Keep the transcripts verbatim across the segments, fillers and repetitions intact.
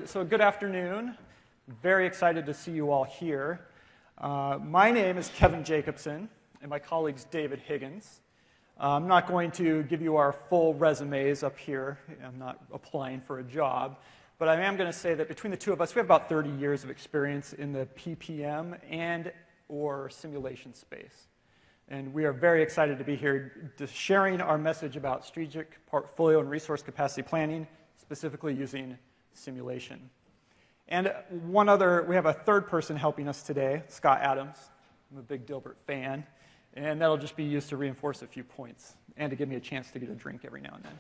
So good afternoon. Very excited to see you all here. Uh, my name is Kevin Jacobson, and my colleague's David Higgins. Uh, I'm not going to give you our full resumes up here. I'm not applying for a job. But I am going to say that between the two of us, we have about thirty years of experience in the P P M and or simulation space. And we are very excited to be here to sharing our message about strategic portfolio and resource capacity planning, specifically using simulation. And one other, we have a third person helping us today, Scott Adams. I'm a big Dilbert fan. And that'll just be used to reinforce a few points and to give me a chance to get a drink every now and then.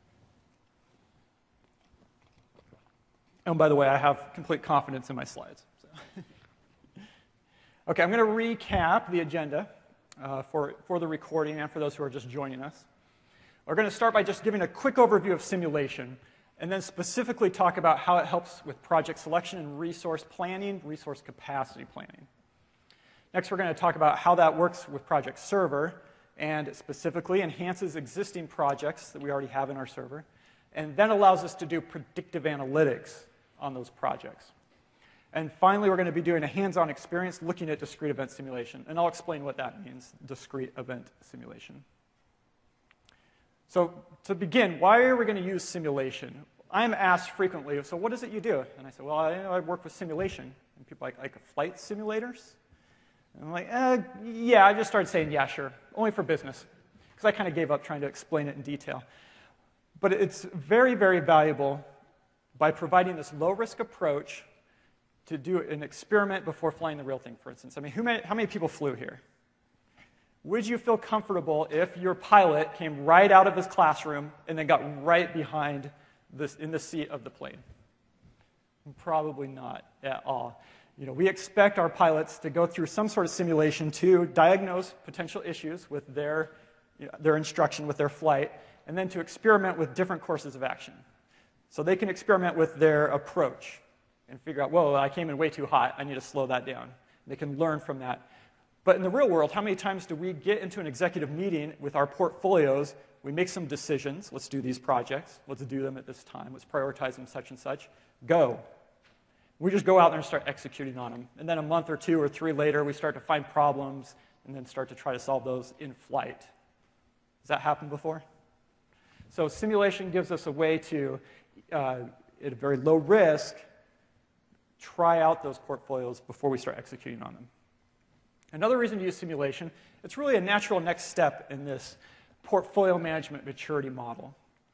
And by the way, I have complete confidence in my slides. So. Okay, I'm going to recap the agenda uh, for, for the recording and for those who are just joining us. We're going to start by just giving a quick overview of simulation, and then specifically talk about how it helps with project selection and resource planning, resource capacity planning. Next, we're going to talk about how that works with Project Server, and specifically enhances existing projects that we already have in our server, and then allows us to do predictive analytics on those projects. And finally, we're going to be doing a hands-on experience looking at discrete event simulation, and I'll explain what that means, discrete event simulation. So to begin, why are we going to use simulation? I'm asked frequently, so what is it you do? And I say, well, I, I work with simulation. And people are like, like flight simulators? And I'm like, eh, yeah, I just started saying, yeah, sure, only for business. Because I kind of gave up trying to explain it in detail. But it's very, very valuable by providing this low-risk approach to do an experiment before flying the real thing, for instance. I mean, who many, how many people flew here? Would you feel comfortable if your pilot came right out of his classroom and then got right behind this in the seat of the plane? Probably not at all. You know, we expect our pilots to go through some sort of simulation to diagnose potential issues with their, you know, their instruction, with their flight, and then to experiment with different courses of action. So they can experiment with their approach and figure out, whoa, I came in way too hot, I need to slow that down. They can learn from that. But in the real world, how many times do we get into an executive meeting with our portfolios, we make some decisions, let's do these projects, let's do them at this time, let's prioritize them such and such, go. We just go out there and start executing on them. And then a month or two or three later, we start to find problems and then start to try to solve those in flight. Has that happened before? So simulation gives us a way to, uh, at a very low risk, try out those portfolios before we start executing on them. Another reason to use simulation, it's really a natural next step in this portfolio management maturity model.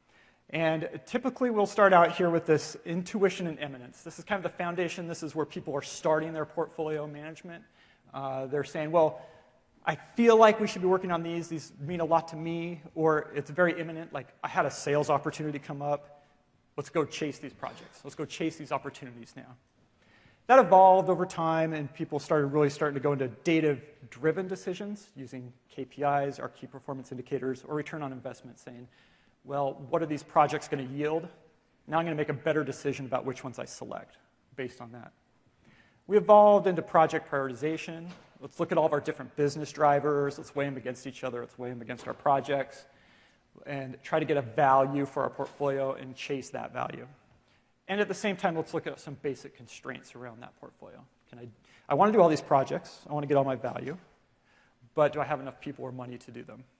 And typically we'll start out here with this intuition and eminence. This is kind of the foundation. This is where people are starting their portfolio management. Uh, they're saying, well, I feel like we should be working on these. These mean a lot to me. Or it's very imminent, like I had a sales opportunity come up. Let's go chase these projects. Let's go chase these opportunities now. That evolved over time, and people started really starting to go into data-driven decisions using K P Is, our key performance indicators, or return on investment, saying, well, what are these projects going to yield? Now I'm going to make a better decision about which ones I select based on that. We evolved into project prioritization. Let's look at all of our different business drivers. Let's weigh them against each other. Let's weigh them against our projects, and try to get a value for our portfolio and chase that value. And at the same time, let's look at some basic constraints around that portfolio. Can I, I want to do all these projects. I want to get all my value. But do I have enough people or money to do them?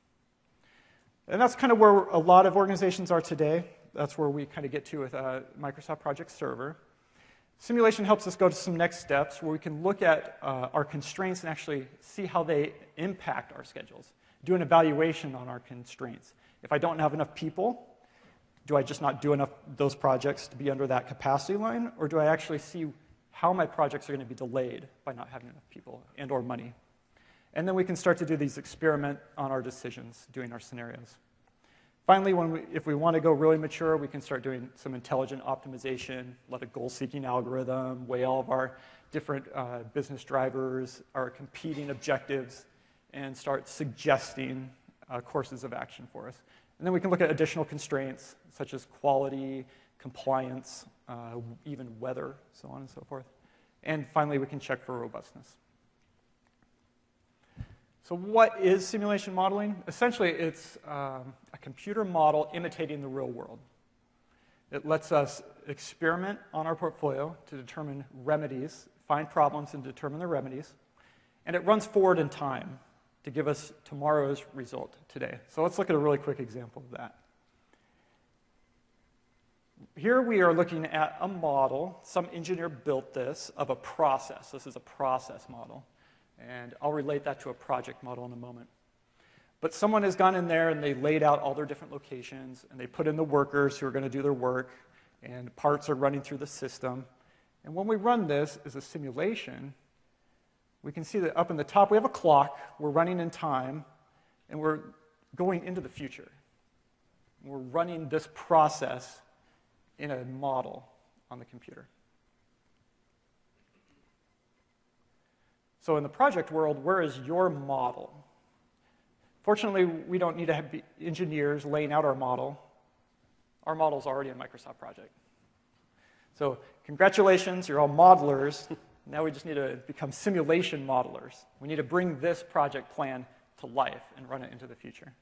And that's kind of where a lot of organizations are today. That's where we kind of get to with uh, Microsoft Project Server. Simulation helps us go to some next steps where we can look at uh, our constraints and actually see how they impact our schedules. Do an evaluation on our constraints. If I don't have enough people, do I just not do enough of those projects to be under that capacity line? Or do I actually see how my projects are going to be delayed by not having enough people and or money? And then we can start to do these experiment on our decisions, doing our scenarios. Finally, when we, if we want to go really mature, we can start doing some intelligent optimization, let a goal-seeking algorithm, weigh all of our different uh, business drivers, our competing objectives, and start suggesting uh, courses of action for us. And then we can look at additional constraints, such as quality, compliance, uh, even weather, so on and so forth. And finally, we can check for robustness. So what is simulation modeling? Essentially, it's um, a computer model imitating the real world. It lets us, experiment on our portfolio to determine remedies, find problems and determine the remedies, and it runs forward in time to give us tomorrow's result today. So let's look at a really quick example of that. Here we are looking at a model. Some engineer built this of a process. This is a process model. And I'll relate that to a project model in a moment. But someone has gone in there and they laid out all their different locations, and they put in the workers who are going to do their work, and parts are running through the system. And when we run this as a simulation, we can see that up in the top we have a clock, we're running in time, and we're going into the future. We're running this process in a model on the computer. So in the project world, where is your model? Fortunately, we don't need to have engineers laying out our model. Our model's already in Microsoft Project. So congratulations, you're all modelers. Now we just need to become simulation modelers. We need to bring this project plan to life and run it into the future.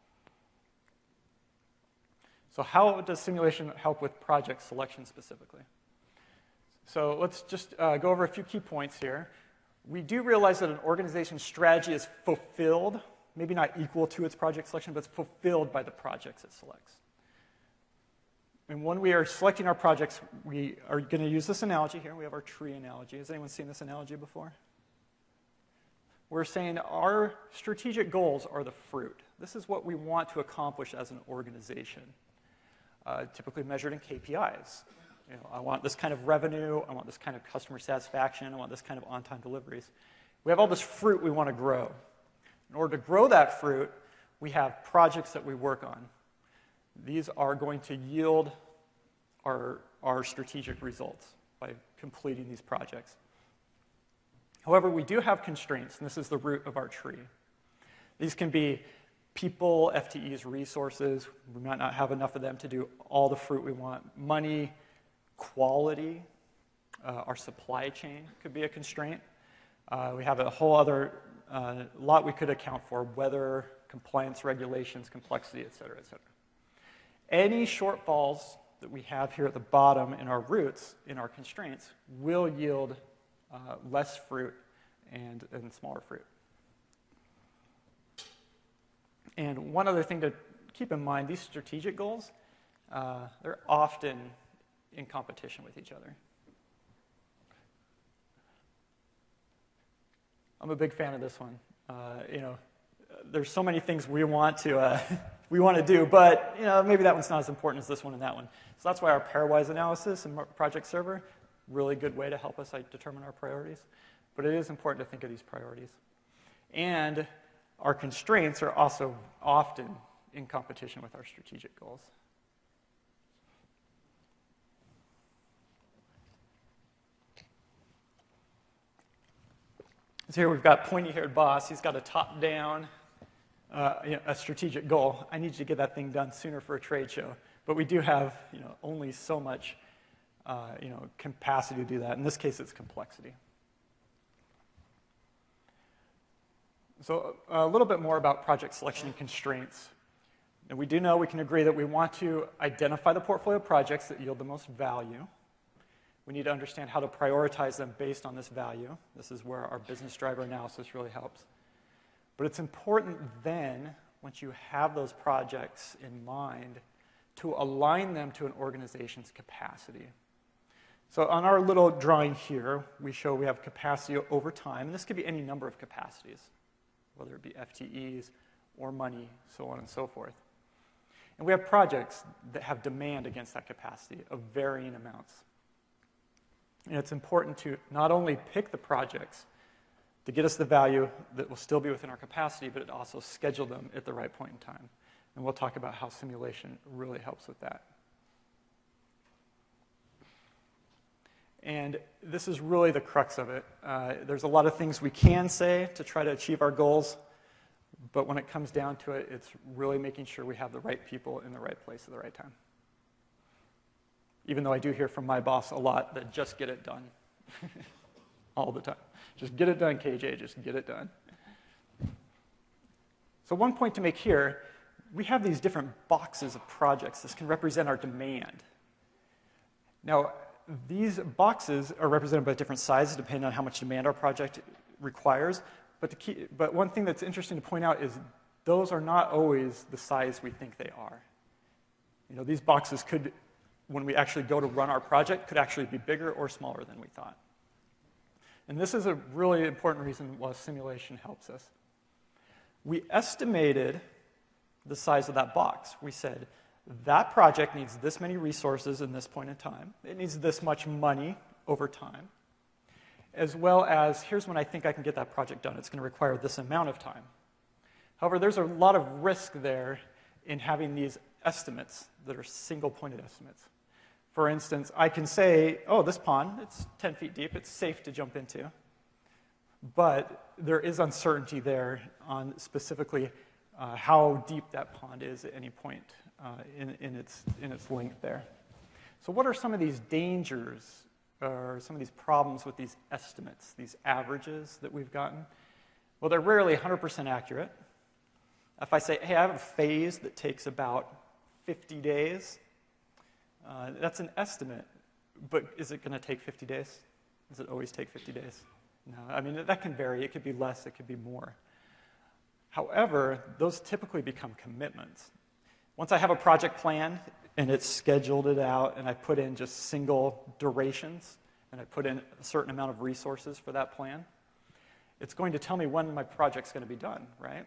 So how does simulation help with project selection specifically? So let's just uh, go over a few key points here. We do realize that an organization's strategy is fulfilled, maybe not equal to its project selection, but it's fulfilled by the projects it selects. And when we are selecting our projects, we are going to use this analogy here. We have our tree analogy. Has anyone seen this analogy before? We're saying our strategic goals are the fruit. This is what we want to accomplish as an organization, uh, typically measured in K P Is. You know, I want this kind of revenue. I want this kind of customer satisfaction. I want this kind of on-time deliveries. We have all this fruit we want to grow. In order to grow that fruit, we have projects that we work on. These are going to yield our, our strategic results by completing these projects. However, we do have constraints, and this is the root of our tree. These can be people, F T Es, resources. We might not have enough of them to do all the fruit we want. Money, quality, uh, our supply chain could be a constraint. Uh, we have a whole other uh, lot we could account for: weather, compliance, regulations, complexity, et cetera, et cetera. Any shortfalls that we have here at the bottom in our roots, in our constraints, will yield uh, less fruit and, and smaller fruit. And one other thing to keep in mind, these strategic goals, uh, they're often in competition with each other. I'm a big fan of this one. Uh, you know, there's so many things we want to uh, we want to do, but you know, maybe that one's not as important as this one and that one. So that's why our pairwise analysis and Project Server, really good way to help us like, determine our priorities. But it is important to think of these priorities. And our constraints are also often in competition with our strategic goals. So here we've got pointy-haired boss. He's got a top-down, uh, you know, a strategic goal. I need you to get that thing done sooner for a trade show. But we do have, you know, only so much, uh, you know, capacity to do that. In this case, it's complexity. So a little bit more about project selection and constraints. And we do know, we can agree that we want to identify the portfolio of projects that yield the most value. We need to understand how to prioritize them based on this value. This is where our business driver analysis really helps. But it's important then, once you have those projects in mind, to align them to an organization's capacity. So on our little drawing here, we show we have capacity over time. And this could be any number of capacities, whether it be F T Es or money, so on and so forth. And we have projects that have demand against that capacity of varying amounts. And it's important to not only pick the projects to get us the value that will still be within our capacity, but also schedule them at the right point in time. And we'll talk about how simulation really helps with that. And this is really the crux of it. Uh, there's a lot of things we can say to try to achieve our goals, but when it comes down to it, it's really making sure we have the right people in the right place at the right time. Even though I do hear from my boss a lot that just get it done. All the time. Just get it done, K J, just get it done. So one point to make here, we have these different boxes of projects. This can represent our demand. Now, these boxes are represented by different sizes depending on how much demand our project requires. But, the key, but one thing that's interesting to point out is those are not always the size we think they are. You know, these boxes could, when we actually go to run our project, could actually be bigger or smaller than we thought. And this is a really important reason why simulation helps us. We estimated the size of that box. We said, that project needs this many resources in this point in time. It needs this much money over time. As well as, here's when I think I can get that project done. It's going to require this amount of time. However, there's a lot of risk there in having these estimates that are single-pointed estimates. For instance, I can say, oh, this pond, it's ten feet deep, it's safe to jump into. But there is uncertainty there on specifically uh, how deep that pond is at any point uh, in, in, its, in its length there. So what are some of these dangers or some of these problems with these estimates, these averages that we've gotten? Well, they're rarely one hundred percent accurate. If I say, hey, I have a phase that takes about fifty days, uh, that's an estimate, but is it going to take fifty days? Does it always take fifty days? No, I mean, that can vary. It could be less, it could be more. However, those typically become commitments. Once I have a project plan and it's scheduled it out and I put in just single durations and I put in a certain amount of resources for that plan, it's going to tell me when my project's going to be done, right?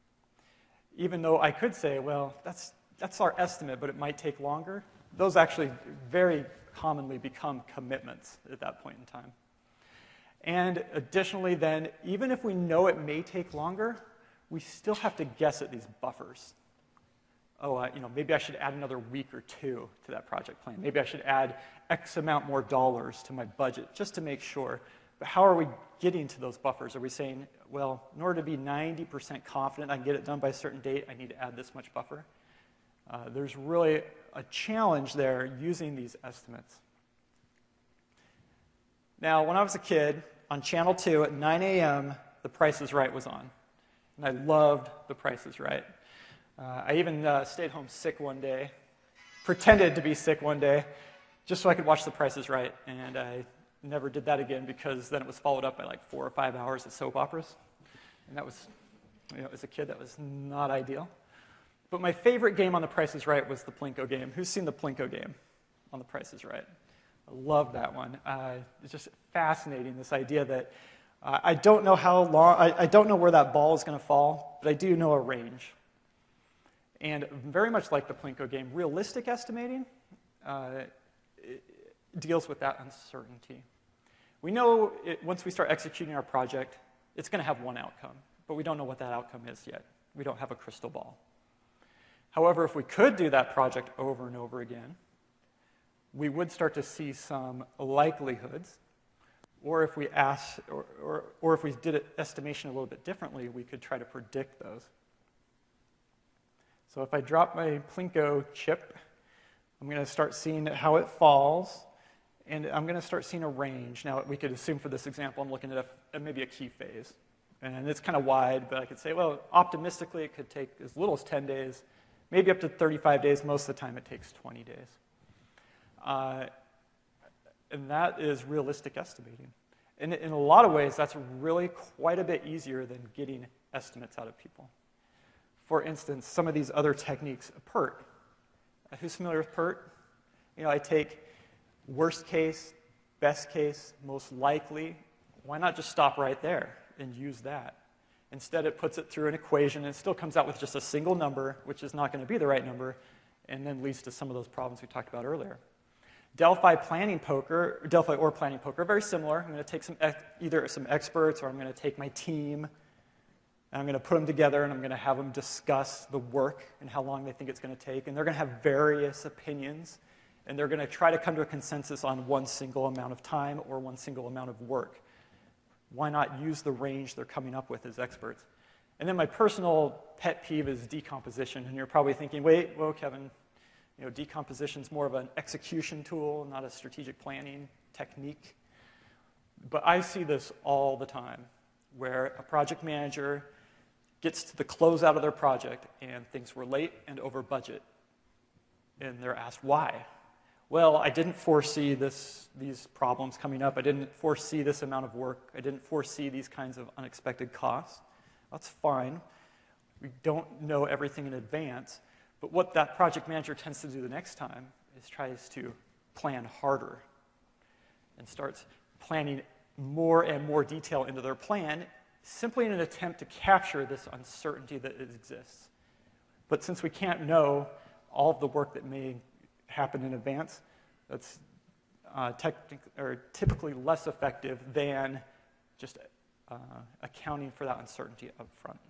Even though I could say, well, that's, that's our estimate, but it might take longer, those actually very commonly become commitments at that point in time. And additionally then, even if we know it may take longer, we still have to guess at these buffers. Oh, uh, you know, maybe I should add another week or two to that project plan. Maybe I should add X amount more dollars to my budget just to make sure. But how are we getting to those buffers? Are we saying, well, in order to be ninety percent confident I can get it done by a certain date, I need to add this much buffer? Uh, there's really a challenge there using these estimates. Now, when I was a kid, on Channel two at nine a m, The Price is Right was on. And I loved The Price is Right. Uh, I even uh, stayed home sick one day, pretended to be sick one day, just so I could watch The Price is Right. And I never did that again because then it was followed up by like four or five hours of soap operas. And that was, you know, as a kid, that was not ideal. But my favorite game on The Price is Right was the Plinko game. Who's seen the Plinko game on The Price is Right? I love that one. Uh, it's just fascinating, this idea that uh, I don't know how long, I, I don't know where that ball is going to fall, but I do know a range. And very much like the Plinko game, realistic estimating uh, deals with that uncertainty. We know it, once we start executing our project, it's going to have one outcome, but we don't know what that outcome is yet. We don't have a crystal ball. However, if we could do that project over and over again, we would start to see some likelihoods, or if we ask, or, or, or if we did an estimation a little bit differently, we could try to predict those. So if I drop my Plinko chip, I'm going to start seeing how it falls, and I'm going to start seeing a range. Now, we could assume for this example, I'm looking at, a, at maybe a key phase. And it's kind of wide, but I could say, well, optimistically, it could take as little as ten days, maybe up to thirty-five days. Most of the time, it takes twenty days. Uh, and that is realistic estimating. And in a lot of ways, that's really quite a bit easier than getting estimates out of people. For instance, some of these other techniques, PERT. Uh, who's familiar with PERT? You know, I take worst case, best case, most likely. Why not just stop right there and use that? Instead, it puts it through an equation, and it still comes out with just a single number, which is not going to be the right number, and then leads to some of those problems we talked about earlier. Delphi planning poker, Delphi or planning poker, are very similar. I'm going to take some either some experts, or I'm going to take my team, and I'm going to put them together, and I'm going to have them discuss the work and how long they think it's going to take, and they're going to have various opinions, and they're going to try to come to a consensus on one single amount of time or one single amount of work. Why not use the range they're coming up with as experts? And then my personal pet peeve is decomposition, and you're probably thinking, wait, well, Kevin, you know, decomposition is more of an execution tool, not a strategic planning technique. But I see this all the time, where a project manager gets to the closeout of their project and things were late and over budget. And they're asked why. well, I didn't foresee this, these problems coming up. I didn't foresee this amount of work. I didn't foresee these kinds of unexpected costs. That's fine. We don't know everything in advance. But what that project manager tends to do the next time is tries to plan harder and starts planning more and more detail into their plan, simply in an attempt to capture this uncertainty that exists. But since we can't know all of the work that may happen in advance, that's uh, or typically less effective than just uh, accounting for that uncertainty up front.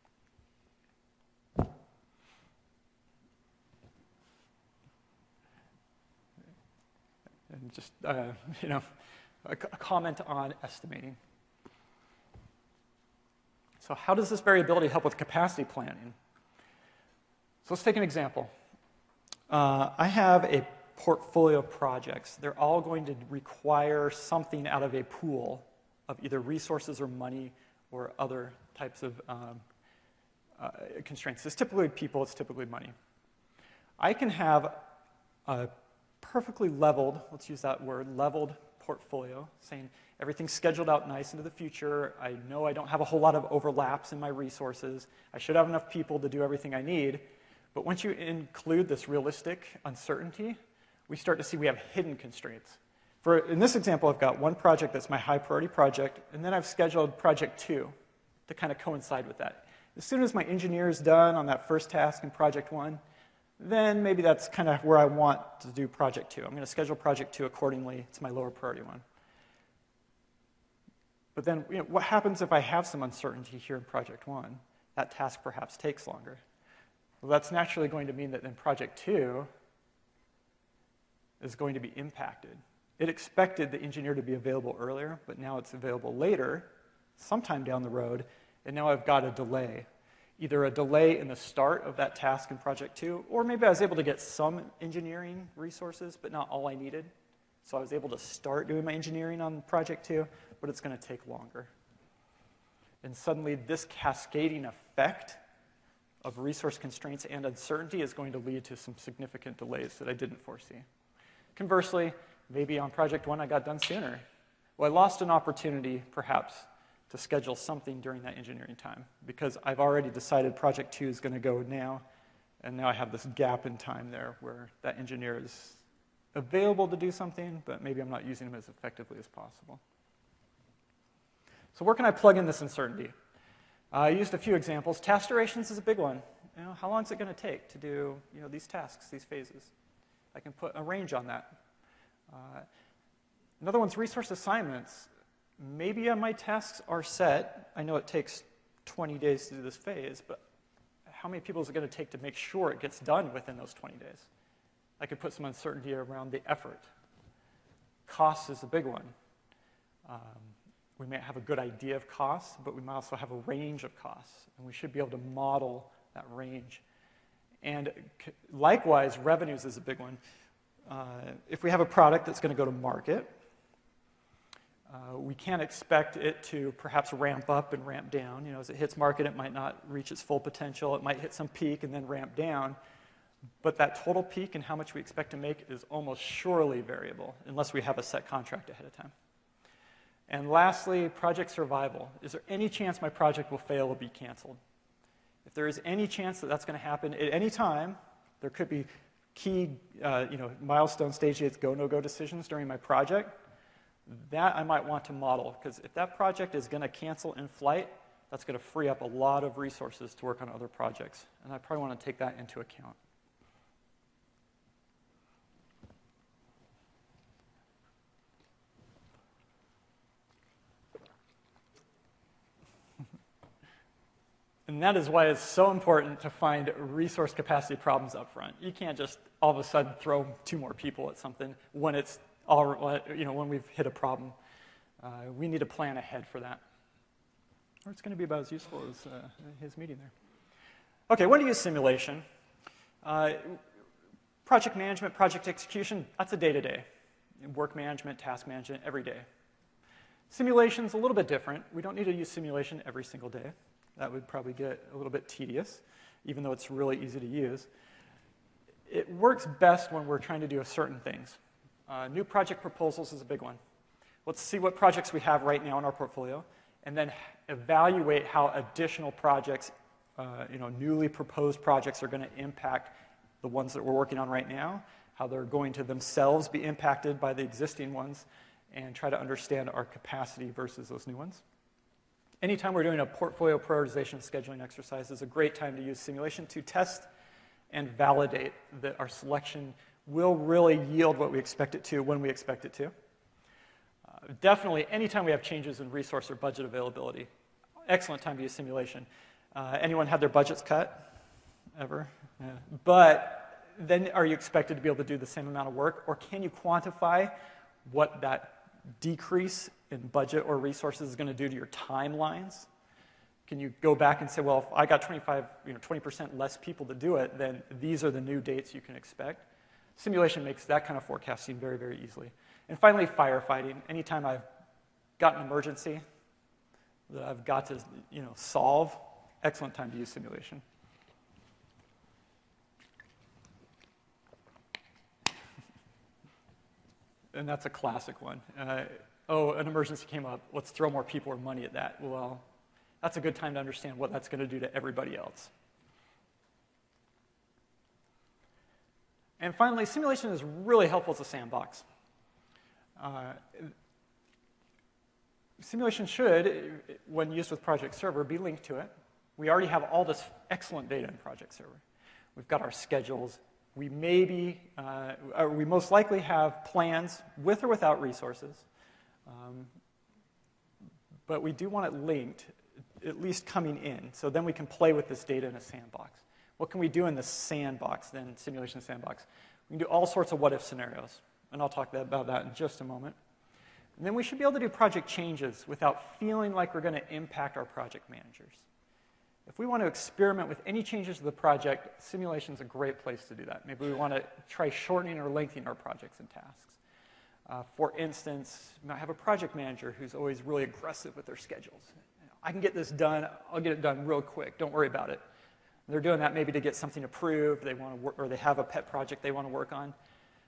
And just, uh, you know, a, a comment on estimating. So how does this variability help with capacity planning? So let's take an example. Uh, I have a portfolio of projects. They're all going to require something out of a pool of either resources or money or other types of um, uh, constraints. It's typically people, it's typically money. I can have a perfectly leveled, let's use that word, leveled portfolio, saying everything's scheduled out nice into the future. I know I don't have a whole lot of overlaps in my resources. I should have enough people to do everything I need. But once you include this realistic uncertainty, we start to see we have hidden constraints. For, in this example, I've got one project that's my high priority project, and then I've scheduled project two to kind of coincide with that. As soon as my engineer is done on that first task in project one, then maybe that's kind of where I want to do project two. I'm going to schedule project two accordingly. It's my lower priority one. But then, you know, what happens if I have some uncertainty here in project one? That task perhaps takes longer. Well, that's naturally going to mean that then project two is going to be impacted. It expected the engineer to be available earlier, but now it's available later, sometime down the road, and now I've got a delay. Either a delay in the start of that task in project two, or maybe I was able to get some engineering resources, but not all I needed. So I was able to start doing my engineering on project two, but it's going to take longer. And suddenly this cascading effect of resource constraints and uncertainty is going to lead to some significant delays that I didn't foresee. Conversely, maybe on project one I got done sooner. Well, I lost an opportunity, perhaps, to schedule something during that engineering time because I've already decided project two is going to go now, and now I have this gap in time there where that engineer is available to do something, but maybe I'm not using him as effectively as possible. So where can I plug in this uncertainty? Uh, I used a few examples. Task durations is a big one. You know, how long is it going to take to do you know, these tasks, these phases? I can put a range on that. Uh, another one's resource assignments. Maybe my tasks are set. I know it takes twenty days to do this phase, but how many people is it going to take to make sure it gets done within those twenty days? I could put some uncertainty around the effort. Cost is a big one. Um, we may have a good idea of costs, but we might also have a range of costs, and we should be able to model that range. And likewise, revenues is a big one. Uh, if we have a product that's going to go to market, uh, we can't expect it to perhaps ramp up and ramp down. You know, as it hits market, it might not reach its full potential. It might hit some peak and then ramp down. But that total peak and how much we expect to make is almost surely variable unless we have a set contract ahead of time. And lastly, project survival. Is there any chance my project will fail or be canceled? If there is any chance that that's going to happen at any time, there could be key uh, you know, milestone stage gates, go, no-go decisions during my project. That I might want to model, because if that project is going to cancel in flight, that's going to free up a lot of resources to work on other projects. And I probably want to take that into account. And that is why it's so important to find resource capacity problems up front. You can't just all of a sudden throw two more people at something when it's all, you know, when we've hit a problem. Uh, we need to plan ahead for that. Or it's going to be about as useful as uh, his meeting there. Okay, when to use simulation? Uh, project management, project execution, that's a day-to-day. Work management, task management, every day. Simulation's a little bit different. We don't need to use simulation every single day. That would probably get a little bit tedious, even though it's really easy to use. it works best when we're trying to do certain things. Uh, new project proposals is a big one. Let's see what projects we have right now in our portfolio, and then evaluate how additional projects, uh, you know, newly proposed projects are going to impact the ones that we're working on right now, how they're going to themselves be impacted by the existing ones, and try to understand our capacity versus those new ones. Anytime we're doing a portfolio prioritization and scheduling exercise is a great time to use simulation to test and validate that our selection will really yield what we expect it to when we expect it to. Uh, definitely, anytime we have changes in resource or budget availability, excellent time to use simulation. Uh, anyone had their budgets cut? Ever? Yeah. But then are you expected to be able to do the same amount of work, or can you quantify what that decrease in budget or resources is going to do to your timelines? Can you go back and say, well, if I got twenty-five, you know, twenty percent less people to do it, then these are the new dates you can expect? Simulation makes that kind of forecasting very, very easily. And finally, firefighting. Anytime I've got an emergency that I've got to, you know, solve, excellent time to use simulation. And that's a classic one. Uh, oh, an emergency came up. Let's throw more people or money at that. Well, that's a good time to understand what that's going to do to everybody else. And finally, simulation is really helpful as a sandbox. Uh, simulation should, when used with Project Server, be linked to it. We already have all this excellent data in Project Server. We've got our schedules. We maybe, uh, or we most likely have plans with or without resources. Um, but we do want it linked, at least coming in. So then we can play with this data in a sandbox. What can we do in the sandbox, then, simulation sandbox? We can do all sorts of what-if scenarios, and I'll talk about that in just a moment. And then we should be able to do project changes without feeling like we're going to impact our project managers. If we want to experiment with any changes to the project, simulation is a great place to do that. Maybe we want to try shortening or lengthening our projects and tasks. Uh, for instance, you might have a project manager who's always really aggressive with their schedules. I can get this done. I'll get it done real quick. Don't worry about it. They're doing that maybe to get something approved, they want to work, or they have a pet project they want to work on.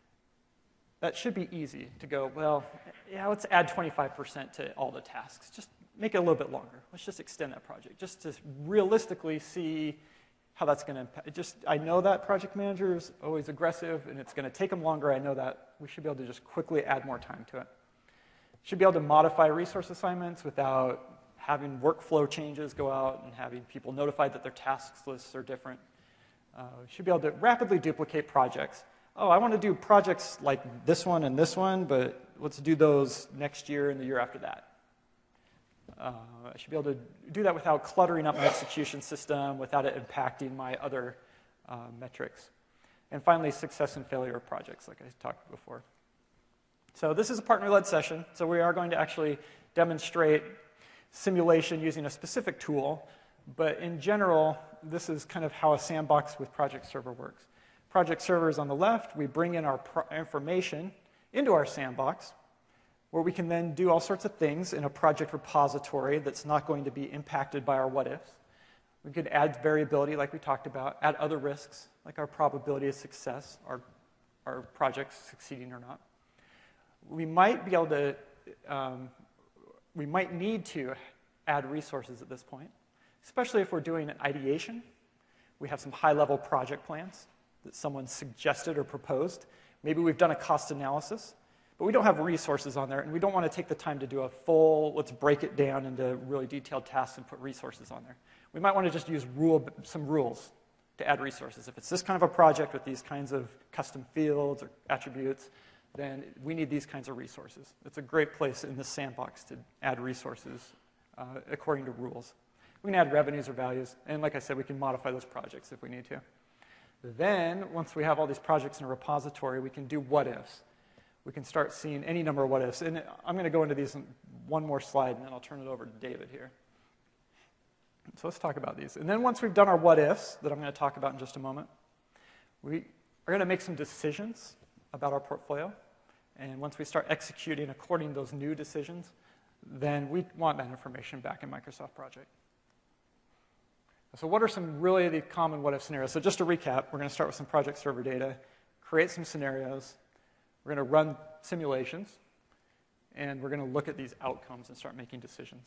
That should be easy to go, well, yeah, let's add twenty-five percent to all the tasks. Just make it a little bit longer. Let's just extend that project, just to realistically see how that's going to impact. Just, I know that project manager is always aggressive, and it's going to take them longer. I know that. We should be able to just quickly add more time to it. Should be able to modify resource assignments without having workflow changes go out and having people notified that their tasks lists are different. Uh, should be able to rapidly duplicate projects. Oh, I want to do projects like this one and this one, but let's do those next year and the year after that. Uh, I should be able to do that without cluttering up my execution system, without it impacting my other uh, metrics. And finally, success and failure of projects, like I talked before. So this is a partner-led session, so we are going to actually demonstrate simulation using a specific tool, but in general, this is kind of how a sandbox with Project Server works. Project Server is on the left. We bring in our pro information into our sandbox, where we can then do all sorts of things in a project repository that's not going to be impacted by our what-ifs. We could add variability, like we talked about, add other risks, like our probability of success, our, our projects succeeding or not. We might be able to um, We might need to add resources at this point, especially if we're doing an ideation. We have some high-level project plans that someone suggested or proposed. Maybe we've done a cost analysis, but we don't have resources on there, and we don't want to take the time to do a full, let's break it down into really detailed tasks and put resources on there. We might want to just use rule, some rules to add resources. If it's this kind of a project with these kinds of custom fields or attributes, then we need these kinds of resources. It's a great place in the sandbox to add resources uh, according to rules. We can add revenues or values, and like I said, we can modify those projects if we need to. Then, once we have all these projects in a repository, we can do what-ifs. We can start seeing any number of what-ifs. And I'm going to go into these in one more slide, and then I'll turn it over to David here. So let's talk about these. And then once we've done our what-ifs, that I'm going to talk about in just a moment, we are going to make some decisions about our portfolio. And once we start executing according to those new decisions, then we want that information back in Microsoft Project. So what are some really the common what-if scenarios? So just to recap, we're going to start with some project server data, create some scenarios, we're going to run simulations, and we're going to look at these outcomes and start making decisions.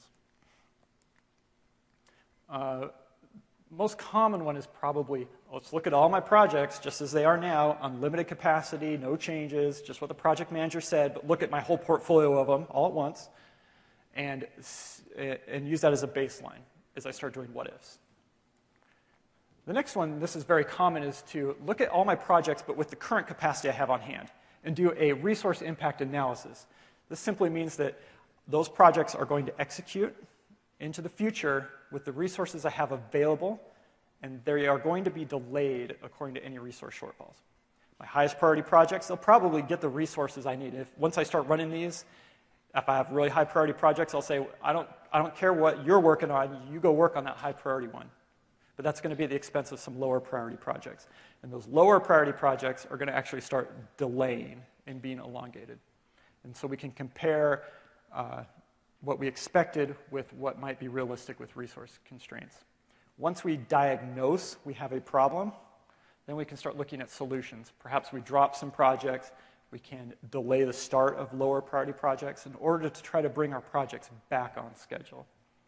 Uh, most common one is probably, let's look at all my projects just as they are now, unlimited capacity, no changes, just what the project manager said, but look at my whole portfolio of them all at once, and, and use that as a baseline as I start doing what-ifs. The next one, this is very common, is to look at all my projects but with the current capacity I have on hand and do a resource impact analysis. This simply means that those projects are going to execute into the future with the resources I have available, and they are going to be delayed according to any resource shortfalls. My highest priority projects, they'll probably get the resources I need. If once I start running these, if I have really high priority projects, I'll say, I don't, I don't care what you're working on, you go work on that high priority one. But that's going to be at the expense of some lower priority projects. And those lower priority projects are going to actually start delaying and being elongated. And so we can compare uh, what we expected with what might be realistic with resource constraints. Once we diagnose we have a problem, then we can start looking at solutions. Perhaps we drop some projects. We can delay the start of lower priority projects in order to try to bring our projects back on schedule.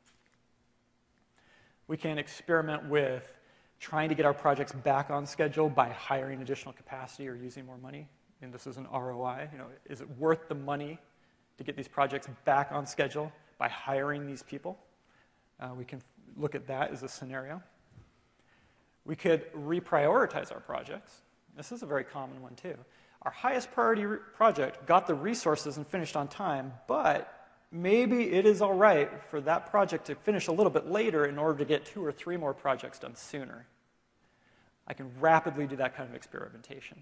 We can experiment with trying to get our projects back on schedule by hiring additional capacity or using more money. And this is an R O I. You know, is it worth the money to get these projects back on schedule by hiring these people? Uh, we can look at that as a scenario. We could reprioritize our projects. This is a very common one, too. Our highest priority project got the resources and finished on time, but maybe it is all right for that project to finish a little bit later in order to get two or three more projects done sooner. I can rapidly do that kind of experimentation.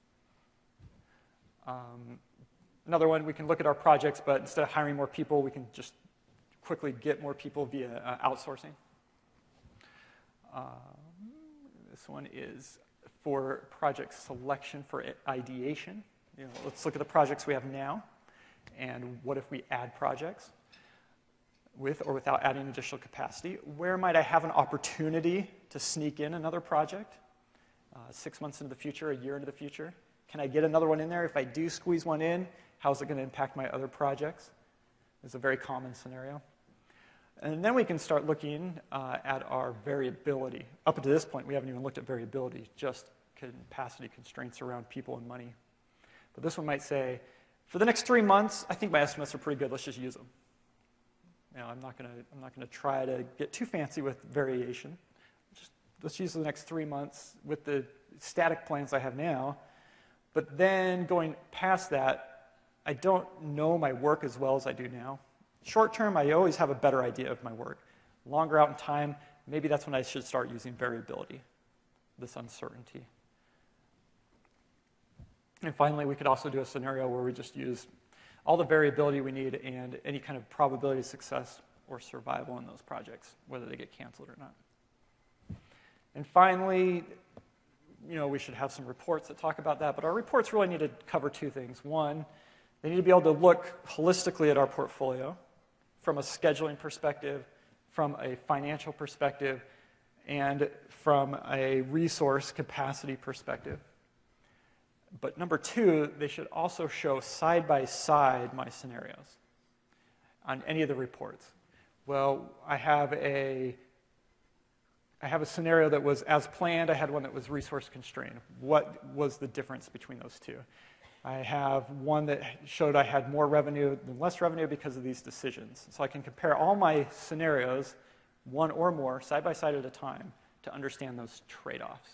Um, another one, we can look at our projects, but instead of hiring more people, we can just quickly get more people via uh, outsourcing. Uh, this one is for project selection for ideation. You know, let's look at the projects we have now. And what if we add projects with or without adding additional capacity? Where might I have an opportunity to sneak in another project? Uh, six months into the future, a year into the future? Can I get another one in there? If I do squeeze one in, how is it going to impact my other projects? It's a very common scenario. And then we can start looking uh, at our variability. Up to this point, we haven't even looked at variability, just capacity constraints around people and money. But this one might say, for the next three months, I think my estimates are pretty good. Let's just use them. You know, I'm not going to I'm not going to try to get too fancy with variation. Just let's use the next three months with the static plans I have now. But then going past that, I don't know my work as well as I do now. Short term, I always have a better idea of my work. Longer out in time, maybe that's when I should start using variability, this uncertainty. And finally, we could also do a scenario where we just use all the variability we need and any kind of probability of success or survival in those projects, whether they get canceled or not. And finally, you know, we should have some reports that talk about that, but our reports really need to cover two things. One, they need to be able to look holistically at our portfolio from a scheduling perspective, from a financial perspective, and from a resource capacity perspective. But number two, they should also show side by side my scenarios on any of the reports. Well, I have a I have a scenario that was as planned. I had one that was resource constrained. What was the difference between those two? I have one that showed I had more revenue than less revenue because of these decisions. So I can compare all my scenarios, one or more, side by side at a time, to understand those trade-offs.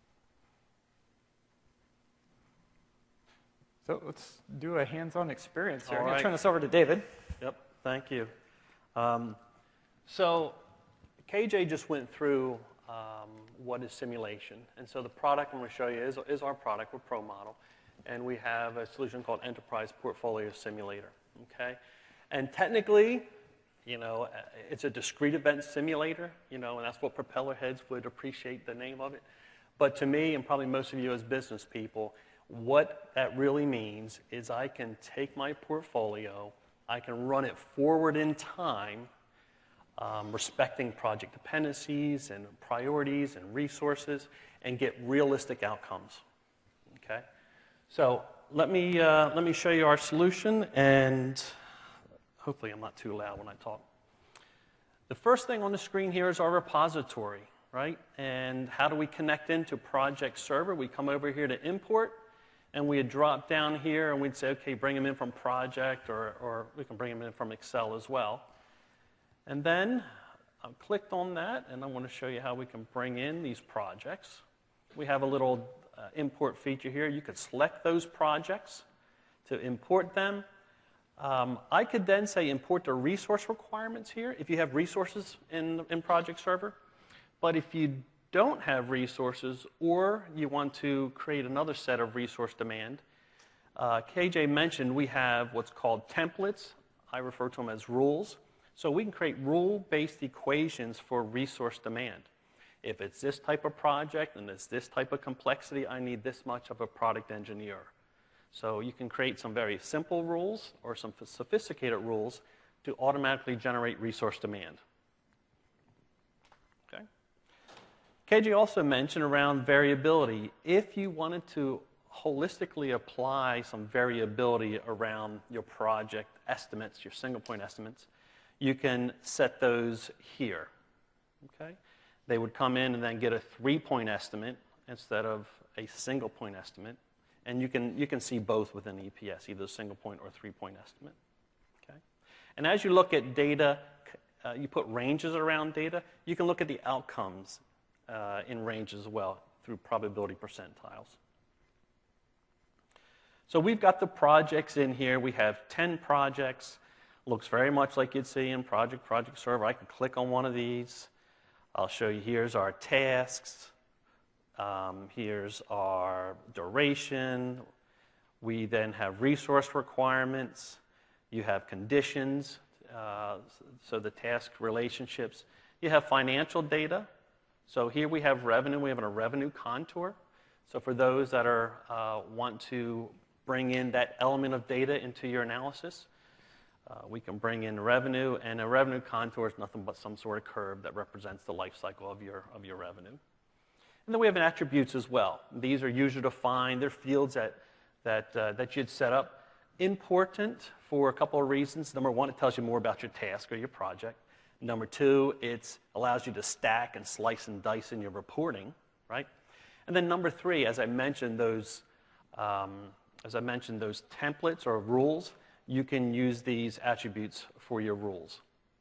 So let's do a hands-on experience here. All I'm going right. to turn this over to David. Yep, thank you. Um, so K J just went through um, what is simulation. And so the product I'm going to show you is, is our product, we're ProModel. And we have a solution called Enterprise Portfolio Simulator, okay? And technically, you know, it's a discrete event simulator, you know, and that's what propeller heads would appreciate the name of it. But to me, and probably most of you as business people, what that really means is I can take my portfolio, I can run it forward in time, um, respecting project dependencies and priorities and resources, and get realistic outcomes. Okay? So let me, uh, let me show you our solution, and hopefully I'm not too loud when I talk. The first thing on the screen here is our repository, right? And how do we connect into Project Server? We come over here to import, and we'd drop down here, and we'd say, okay, bring them in from Project, or, or we can bring them in from Excel as well. And then I've clicked on that, and I want to show you how we can bring in these projects. We have a little uh, import feature here. You could select those projects to import them. Um, I could then say import the resource requirements here if you have resources in, in Project Server. But if you don't have resources, or you want to create another set of resource demand, uh, K J mentioned we have what's called templates. I refer to them as rules. So we can create rule-based equations for resource demand. If it's this type of project and it's this type of complexity, I need this much of a product engineer. So you can create some very simple rules or some sophisticated rules to automatically generate resource demand. Okay. K J also mentioned around variability. If you wanted to holistically apply some variability around your project estimates, your single point estimates, you can set those here. Okay? They would come in and then get a three-point estimate instead of a single point estimate. And you can, you can see both within E P S, either a single point or three-point estimate. Okay? And as you look at data, uh, you put ranges around data, you can look at the outcomes uh, in ranges as well through probability percentiles. So we've got the projects in here. We have ten projects. Looks very much like you'd see in Project, Project Server. I can click on one of these. I'll show you, here's our tasks. Um, here's our duration. We then have resource requirements. You have conditions, uh, so the task relationships. You have financial data. So here we have revenue. We have a revenue contour. So for those that are uh, want to bring in that element of data into your analysis, uh, we can bring in revenue, and a revenue contour is nothing but some sort of curve that represents the life cycle of your, of your revenue. And then we have attributes as well. These are user defined. They're fields that, that, uh, that you'd set up. Important for a couple of reasons. Number one, it tells you more about your task or your project. Number two, it allows you to stack and slice and dice in your reporting, right? And then number three, as I mentioned, those, um, as I mentioned, those templates or rules, you can use these attributes for your rules.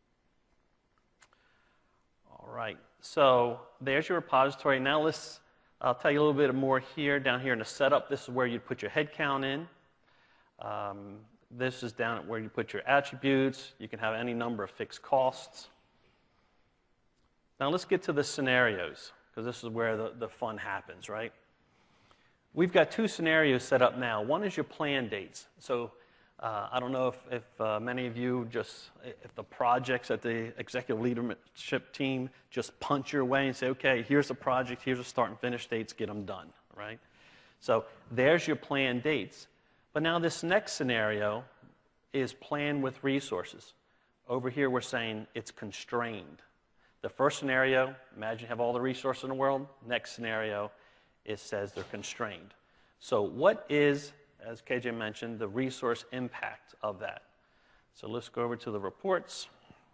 All right. So there's your repository. Now let's, I'll tell you a little bit more here. Down here in the setup, this is where you put your headcount in. Um, this is down at where you put your attributes. You can have any number of fixed costs. Now let's get to the scenarios, because this is where the, the fun happens, right? We've got two scenarios set up now. One is your plan dates. So Uh, I don't know if, if uh, many of you just, if the projects at the executive leadership team just punch your way and say, okay, here's the project, here's the start and finish dates, get them done, right? So there's your planned dates. But now this next scenario is plan with resources. Over here we're saying it's constrained. The first scenario, imagine you have all the resources in the world. Next scenario, it says they're constrained. So what is, as K J mentioned, the resource impact of that? So let's go over to the reports.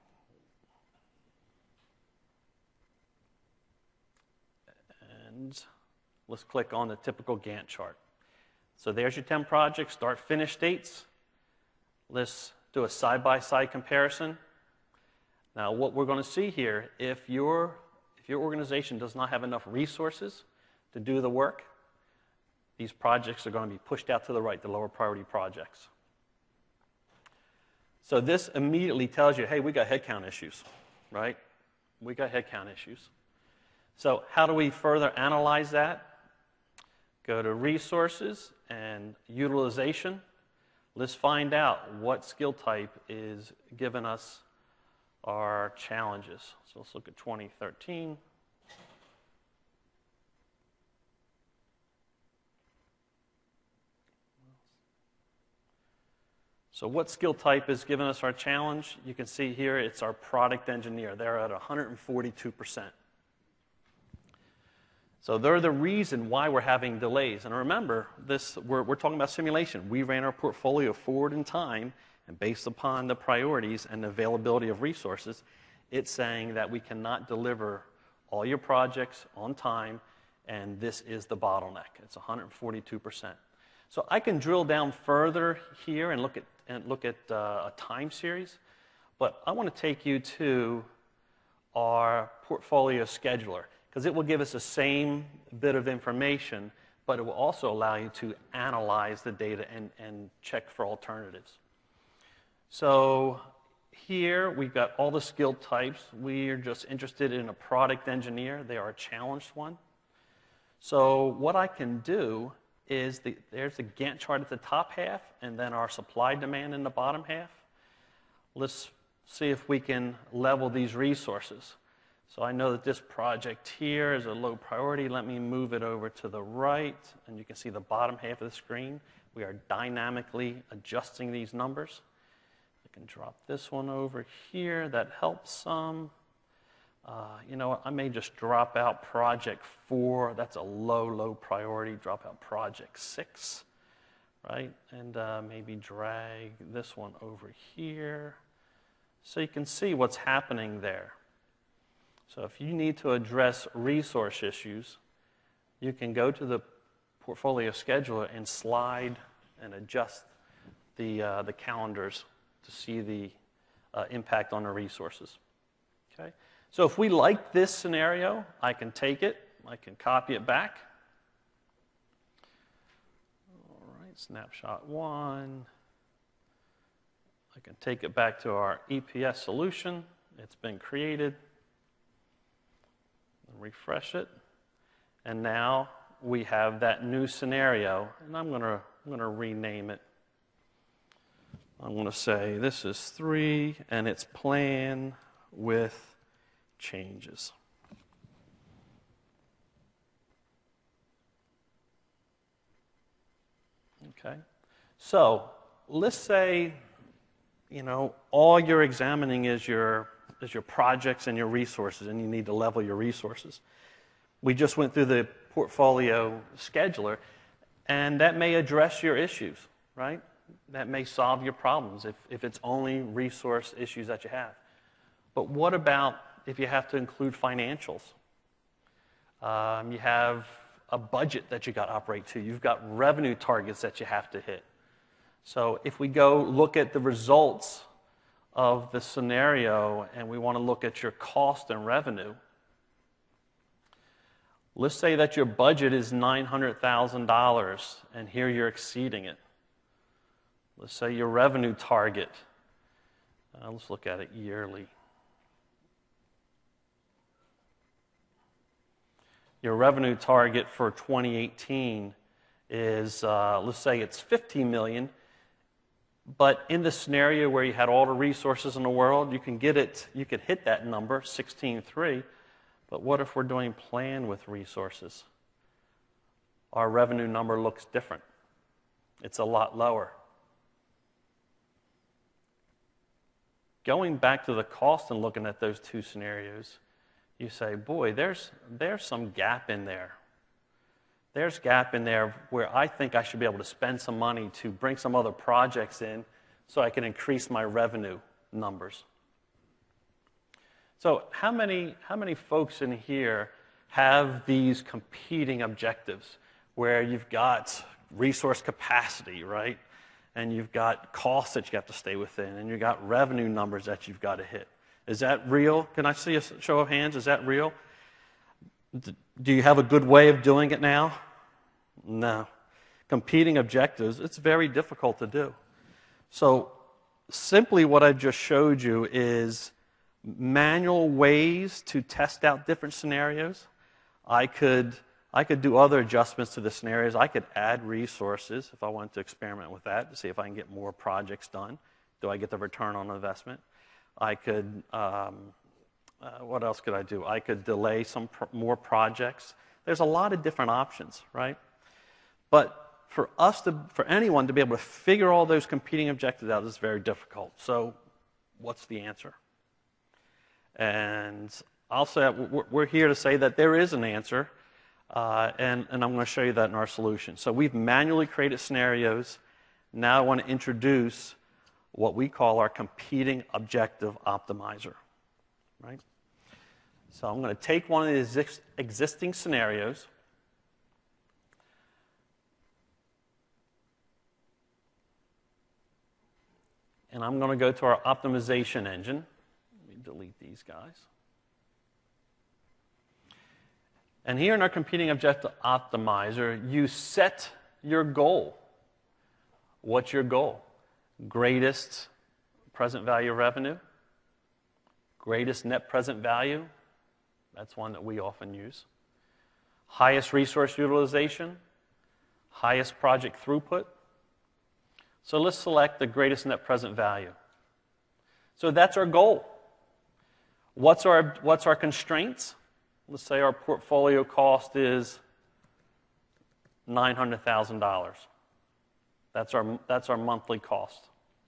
And let's click on the typical Gantt chart. So there's your ten projects, start finish dates. Let's do a side-by-side comparison. Now what we're going to see here, if your, if your organization does not have enough resources to do the work, these projects are going to be pushed out to the right, the lower priority projects. So this immediately tells you, hey, we got headcount issues, right? We got headcount issues. So how do we further analyze that? Go to resources and utilization. Let's find out what skill type is giving us our challenges. So let's look at twenty thirteen. So what skill type is giving us our challenge? You can see here it's our product engineer. They're at one hundred forty-two percent. So they're the reason why we're having delays. And remember, this we're, we're talking about simulation. We ran our portfolio forward in time, and based upon the priorities and the availability of resources, it's saying that we cannot deliver all your projects on time, and this is the bottleneck. It's one hundred forty-two percent. So I can drill down further here and look at, and look at uh, a time series, but I want to take you to our portfolio scheduler, because it will give us the same bit of information, but it will also allow you to analyze the data and, and check for alternatives. So here we've got all the skill types. We are just interested in a product engineer. They are a challenged one. So what I can do is, the, there's the Gantt chart at the top half, and then our supply demand in the bottom half. Let's see if we can level these resources. So I know that this project here is a low priority. Let me move it over to the right, and you can see the bottom half of the screen. We are dynamically adjusting these numbers. I can drop this one over here. That helps some. Uh, you know what? I may just drop out project four. That's a low, low priority. Drop out project six, right? And uh, maybe drag this one over here. So you can see what's happening there. So if you need to address resource issues, you can go to the portfolio scheduler and slide and adjust the, uh, the calendars to see the uh, impact on the resources. Okay? So if we like this scenario, I can take it, I can copy it back. All right, snapshot one. I can take it back to our E P S solution. It's been created. Refresh it, and now we have that new scenario, and I'm going to I'm going to rename it. I'm going to say this is three, and it's plan with changes. Okay, so let's say, you know, all you're examining is your is your projects and your resources, and you need to level your resources. We just went through the portfolio scheduler, and that may address your issues, right? That may solve your problems if, if it's only resource issues that you have. But what about if you have to include financials? Um, you have a budget that you got to operate to. You've got revenue targets that you have to hit. So if we go look at the results of the scenario, and we want to look at your cost and revenue, let's say that your budget is nine hundred thousand dollars, and here you're exceeding it. Let's say your revenue target, uh, let's look at it yearly. Your revenue target for twenty eighteen is, uh, let's say it's fifteen million dollars. But in the scenario where you had all the resources in the world, you can get it, you could hit that number, sixteen point three. But what if we're doing plan with resources? Our revenue number looks different. It's a lot lower. Going back to the cost and looking at those two scenarios, you say, boy, there's, there's some gap in there. There's gap in there where I think I should be able to spend some money to bring some other projects in so I can increase my revenue numbers. So how many, how many folks in here have these competing objectives where you've got resource capacity, right? And you've got costs that you have to stay within, and you've got revenue numbers that you've got to hit. Is that real? Can I see a show of hands? Is that real? Do you have a good way of doing it now? No. Competing objectives, it's very difficult to do. So simply what I just showed you is manual ways to test out different scenarios. I could, I could do other adjustments to the scenarios. I could add resources if I wanted to experiment with that to see if I can get more projects done. Do I get the return on investment? I could... Um, Uh, what else could I do? I could delay some pr- more projects. There's a lot of different options, right? But for us to, for anyone to be able to figure all those competing objectives out is very difficult. So what's the answer? And I'll say we're here to say that there is an answer, uh, and, and I'm going to show you that in our solution. So we've manually created scenarios. Now I want to introduce what we call our competing objective optimizer, right? So I'm going to take one of the exi- existing scenarios, and I'm going to go to our optimization engine. Let me delete these guys. And here in our competing objective optimizer, you set your goal. What's your goal? Greatest present value revenue, greatest net present value, that's one that we often use, highest resource utilization, highest project throughput. So let's select the greatest net present value. So that's our goal. What's our, what's our constraints? Let's say our portfolio cost is nine hundred thousand dollars. That's our, that's our monthly cost.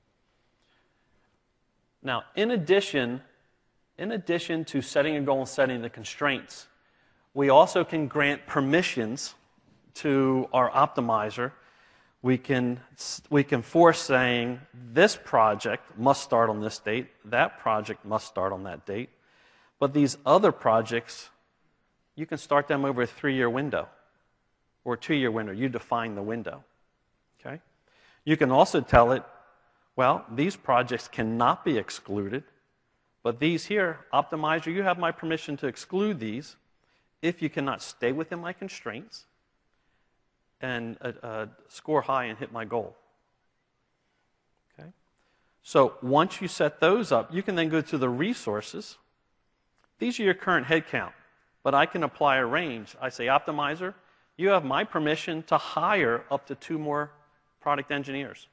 Now, in addition, in addition to setting a goal and setting the constraints, we also can grant permissions to our optimizer. We can, we can force saying, this project must start on this date, that project must start on that date, but these other projects, you can start them over a three-year window or a two-year window. You define the window, okay? You can also tell it, well, these projects cannot be excluded, but these here, optimizer, you have my permission to exclude these if you cannot stay within my constraints and uh, uh, score high and hit my goal. Okay? So once you set those up, you can then go to the resources. These are your current headcount, but I can apply a range. I say, optimizer, you have my permission to hire up to two more product engineers.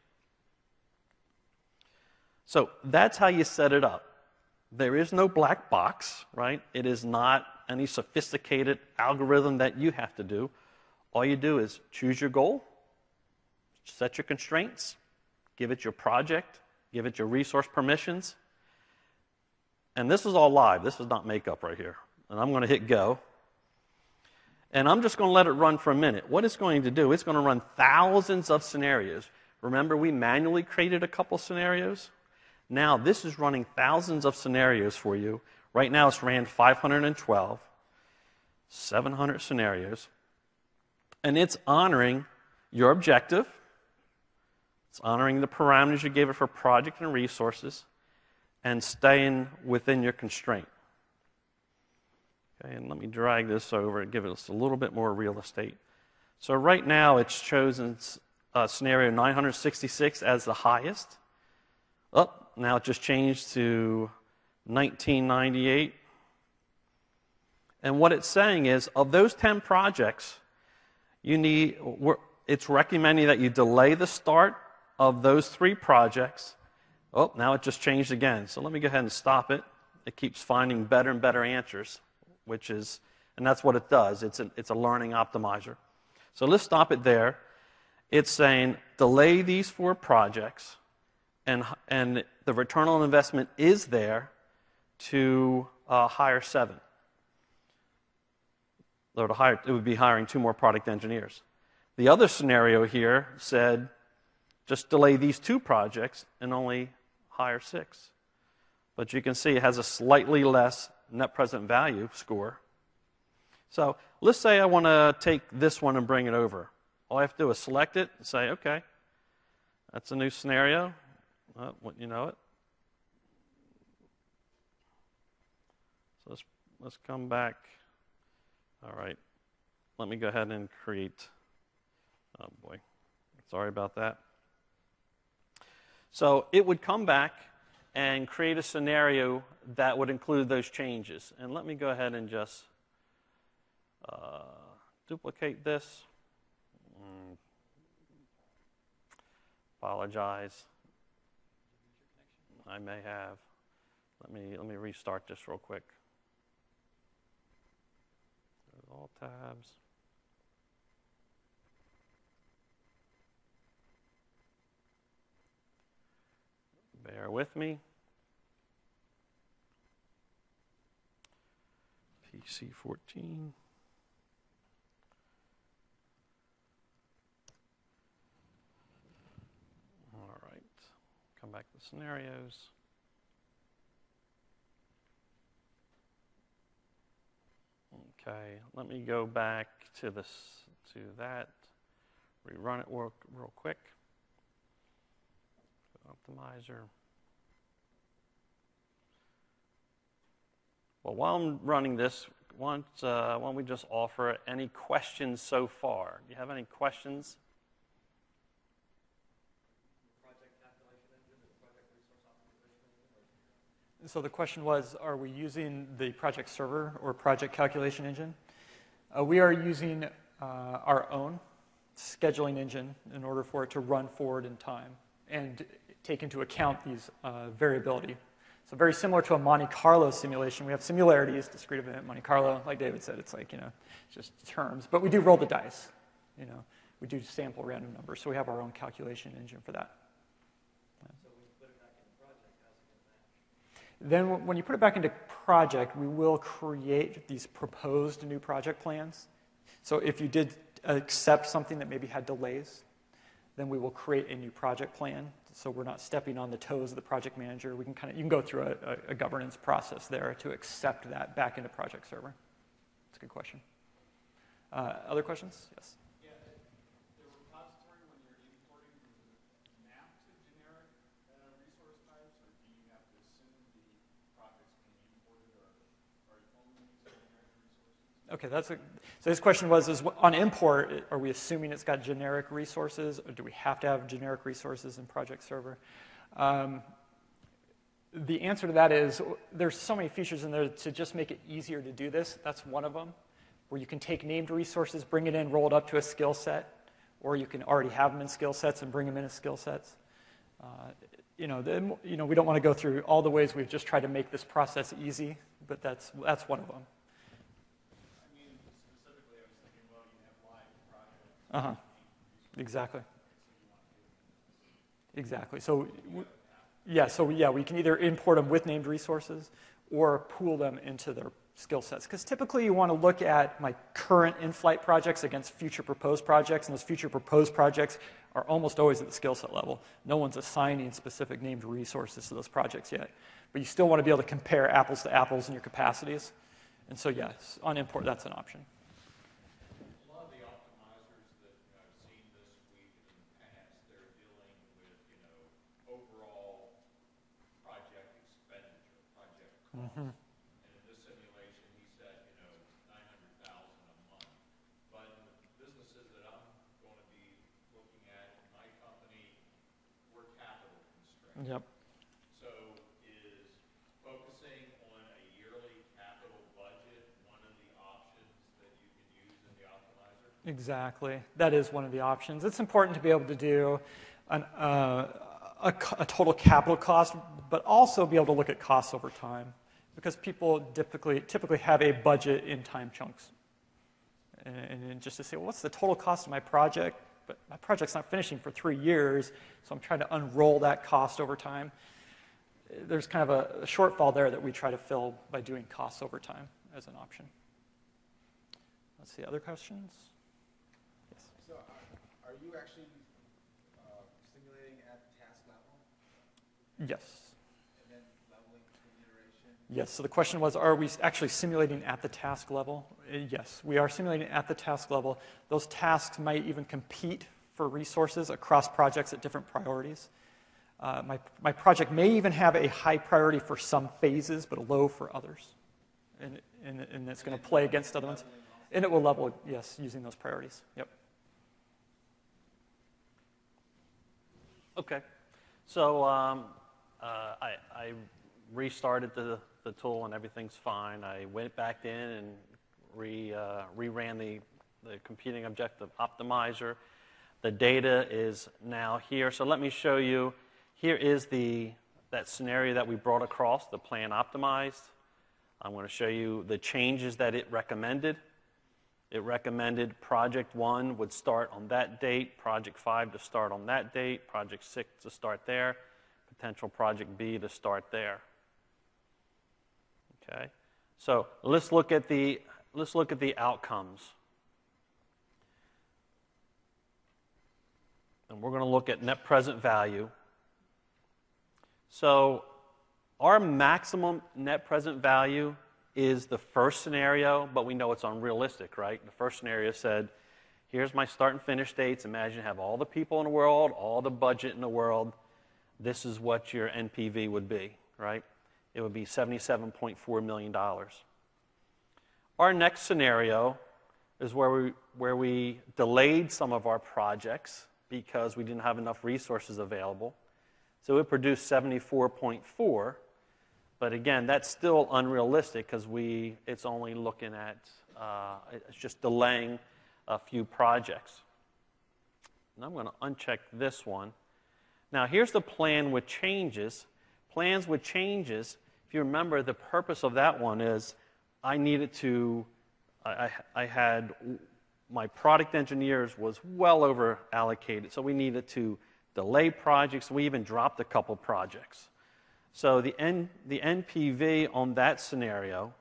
So that's how you set it up. There is no black box, right? It is not any sophisticated algorithm that you have to do. All you do is choose your goal, set your constraints, give it your project, give it your resource permissions. And this is all live. This is not makeup right here. And I'm going to hit go. And I'm just going to let it run for a minute. What it's going to do, it's going to run thousands of scenarios. Remember, we manually created a couple scenarios? Now, this is running thousands of scenarios for you. Right now, it's ran five hundred twelve, seven hundred scenarios. And it's honoring your objective. It's honoring the parameters you gave it for project and resources and staying within your constraint. Okay, and let me drag this over and give it a little bit more real estate. So right now, it's chosen uh, scenario nine hundred sixty-six as the highest. Oh, now it just changed to nineteen ninety-eight. And what it's saying is, of those ten projects, you need, it's recommending that you delay the start of those three projects. Oh, now it just changed again. So let me go ahead and stop it. It keeps finding better and better answers, which is, and that's what it does. It's a, it's a learning optimizer. So let's stop it there. It's saying delay these four projects, and, and the return on investment is there to uh, hire seven. Or to hire, it would be hiring two more product engineers. The other scenario here said just delay these two projects and only hire six. But you can see it has a slightly less net present value score. So let's say I want to take this one and bring it over. All I have to do is select it and say, okay, that's a new scenario. Uh, you know it. So let's, let's come back. All right. Let me go ahead and create, oh boy, sorry about that. So it would come back and create a scenario that would include those changes. And let me go ahead and just uh, duplicate this. Mm. Apologize. I may have. Let me let me restart this real quick. All tabs. Bear with me. P C fourteen. All right. Come back to scenarios. Okay, let me go back to this to that. Rerun it real, real quick. Optimizer. Well, while I'm running this, why don't, uh, why don't we just offer any questions so far? Do you have any questions? So the question was, are we using the project server or project calculation engine? Uh, we are using uh, our own scheduling engine in order for it to run forward in time and take into account these uh, variability. So very similar to a Monte Carlo simulation, we have similarities, discrete event, Monte Carlo, like David said, it's like, you know, just terms. But we do roll the dice, you know. We do sample random numbers, so we have our own calculation engine for that. Then when you put it back into project, we will create these proposed new project plans. So if you did accept something that maybe had delays, then we will create a new project plan. So we're not stepping on the toes of the project manager. We can kind of, you can go through a, a, a governance process there to accept that back into project server. That's a good question. Uh, other questions? Yes. Okay, that's a, so his question was, is on import, are we assuming it's got generic resources, or do we have to have generic resources in project server? Um, the answer to that is, there's so many features in there to just make it easier to do this. That's one of them, where you can take named resources, bring it in, roll it up to a skill set, or you can already have them in skill sets and bring them in as skill sets. Uh, you know, the, you know, we don't want to go through all the ways we've just tried to make this process easy, but that's, that's one of them. Uh-huh. Exactly. Exactly. So, yeah, so yeah, we can either import them with named resources or pool them into their skill sets. Because typically you want to look at my current in-flight projects against future proposed projects, and those future proposed projects are almost always at the skill set level. No one's assigning specific named resources to those projects yet. But you still want to be able to compare apples to apples in your capacities. And so, yes, on import, that's an option. Mm-hmm. And in this simulation, he said, you know, nine hundred thousand a month. But in the businesses that I'm going to be looking at in my company, we're capital constrained. Yep. So is focusing on a yearly capital budget one of the options that you can use in the optimizer? Exactly. That is one of the options. It's important to be able to do an, uh, a, a total capital cost, but also be able to look at costs over time. Because people typically, typically have a budget in time chunks. And, and just to say, well, what's the total cost of my project? But my project's not finishing for three years, so I'm trying to unroll that cost over time. There's kind of a, a shortfall there that we try to fill by doing costs over time as an option. Let's see, other questions? Yes. So are, are you actually uh, simulating at the task level? Yes. Iteration? Yes, so the question was, are we actually simulating at the task level? Uh, yes, we are simulating at the task level. Those tasks might even compete for resources across projects at different priorities. Uh, my, my project may even have a high priority for some phases, but a low for others. And, and, and it's going to play against other ones. And it will level, yes, using those priorities. Yep. Okay. So um, uh, I, I restarted the, the tool and everything's fine. I went back in and re, uh, reran the, the computing objective optimizer. The data is now here. So let me show you. Here is the, that scenario that we brought across, the plan optimized. I'm going to show you the changes that it recommended. It recommended project one would start on that date, project five to start on that date, project six to start there. But potential project B to start there. Okay, so let's look at the let's look at the outcomes, and we're going to look at net present value. So our maximum net present value is the first scenario, but we know it's unrealistic, right? The first scenario said, here's my start and finish dates. Imagine you have all the people in the world, all the budget in the world. This is what your N P V would be, right? It would be seventy-seven point four million dollars. Our next scenario is where we, where we delayed some of our projects because we didn't have enough resources available. So it produced seventy-four point four. But again, that's still unrealistic because we it's only looking at uh, it's just delaying a few projects. And I'm going to uncheck this one. Now here's the plan with changes. Plans with changes. If you remember, the purpose of that one is I needed to. I, I had my product engineers was well over allocated, so we needed to delay projects. We even dropped a couple projects. So the, N, the N P V on that scenario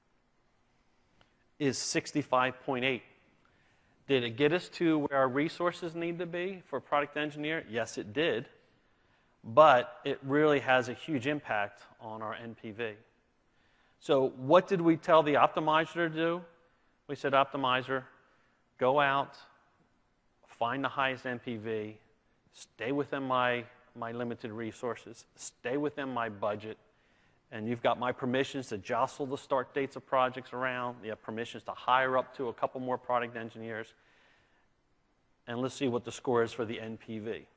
is sixty-five point eight. Did it get us to where our resources need to be for product engineer? Yes, it did. But it really has a huge impact on our N P V. So what did we tell the optimizer to do? We said, optimizer, go out, find the highest N P V, stay within my my limited resources, stay within my budget, and you've got my permissions to jostle the start dates of projects around. You have permissions to hire up to a couple more product engineers, and let's see what the score is for the N P V.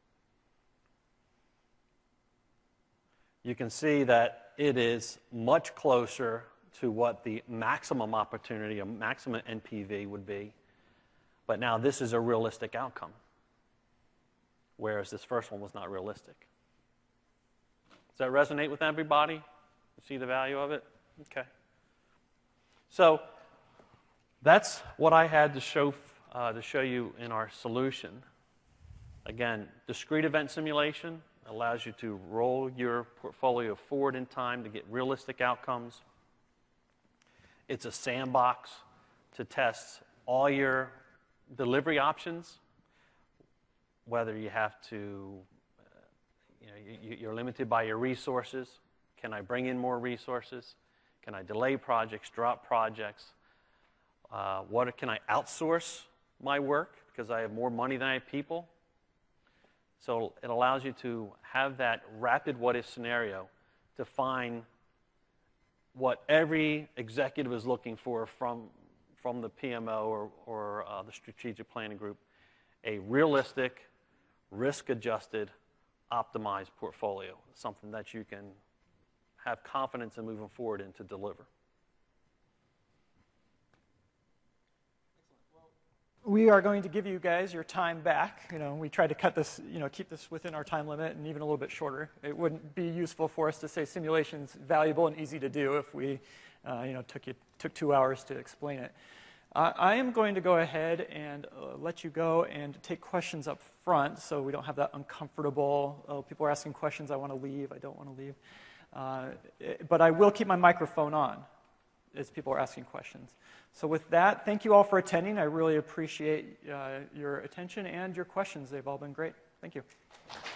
You can see that it is much closer to what the maximum opportunity, a maximum N P V would be, but now this is a realistic outcome, whereas this first one was not realistic. Does that resonate with everybody? You see the value of it? Okay. So that's what I had to show, uh, to show you in our solution. Again, discrete event simulation allows you to roll your portfolio forward in time to get realistic outcomes. It's a sandbox to test all your delivery options, whether you have to, uh, you know, you, you're limited by your resources. Can I bring in more resources? Can I delay projects, drop projects? Uh, what can I outsource my work because I have more money than I have people? So it allows you to have that rapid what-if scenario to find what every executive is looking for from, from the P M O or, or uh, the strategic planning group, a realistic, risk-adjusted, optimized portfolio, something that you can have confidence in moving forward and to deliver. We are going to give you guys your time back. You know, we tried to cut this, you know, keep this within our time limit and even a little bit shorter. It wouldn't be useful for us to say simulation's valuable and easy to do if we, uh, you know, took you took two hours to explain it. Uh, I am going to go ahead and uh, let you go and take questions up front, so we don't have that uncomfortable. Oh, people are asking questions. I want to leave. I don't want to leave. Uh, it, but I will keep my microphone on as people are asking questions. So with that, thank you all for attending. I really appreciate uh, your attention and your questions. They've all been great. Thank you.